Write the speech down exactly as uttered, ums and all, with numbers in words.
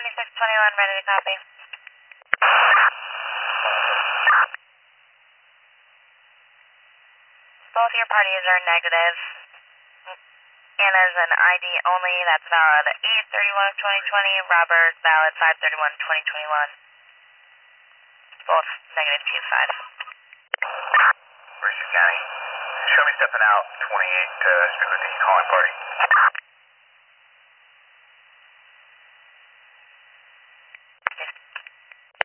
seventy-six twenty-one, ready to copy. Both your parties are negative. Anna's an I D only, that's valid eight thirty-one of twenty twenty. Robert, valid five thirty-one twenty twenty-one. Both negative two five. Mercer County. Show me stepping out twenty-eight, uh, Strickland D, calling party.